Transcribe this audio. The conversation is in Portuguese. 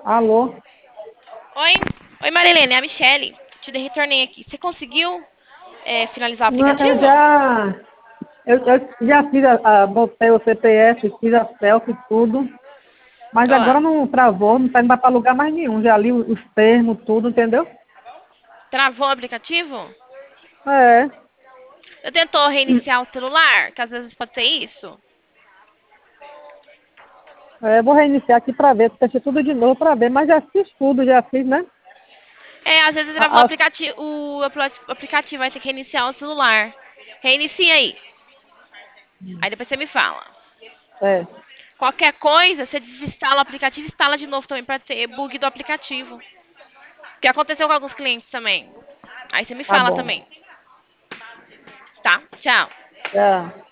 Alô? Oi, oi Marilene, é a Michele. Retornei aqui. Você conseguiu finalizar o Não, eu aplicativo? já, eu já fiz, botei o CPF, fiz a selfie, tudo, mas agora Ó, não travou, não tá indo para lugar mais nenhum. Já li os termos, tudo, entendeu? travou o aplicativo? É, Você tentou reiniciar o celular? Que às vezes pode ser isso. vou reiniciar aqui para ver, testei tudo de novo para ver, mas já fiz tudo, já fiz, né? Às vezes travou o A- a- aplicativo, o aplicativo vai ter que reiniciar o celular. Reinicia aí. Aí depois você me fala. é, Qualquer coisa, você desinstala o aplicativo e instala de novo também para ter bug do aplicativo. Que aconteceu com alguns clientes também. Aí você me tá fala bom. também. Tá? Tchau. Já.